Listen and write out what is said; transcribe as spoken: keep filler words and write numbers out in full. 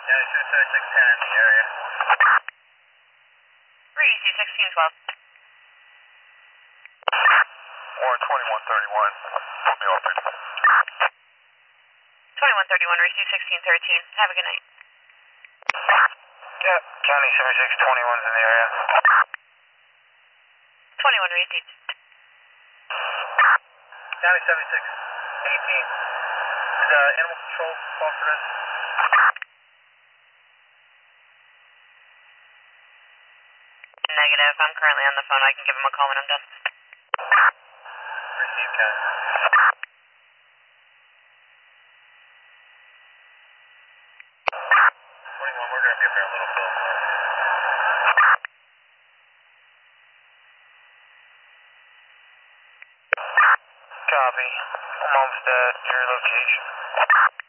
Yeah, two seventy-six ten in the area. three two sixteen twelve. Warren twenty-one thirty-one. Put me open. twenty-one thirty-one, receive sixteen thirteen. Have a good night. Yeah, County seventy-six twenty-one's in the area. twenty-one, receive. County seventy-six eighteen. Is uh, animal control call for this? Negative. I'm currently on the phone. I can give him a call when I'm done. Receive, County. twenty-one, we're going to be up here in a little bit. Copy. I'm almost at your location.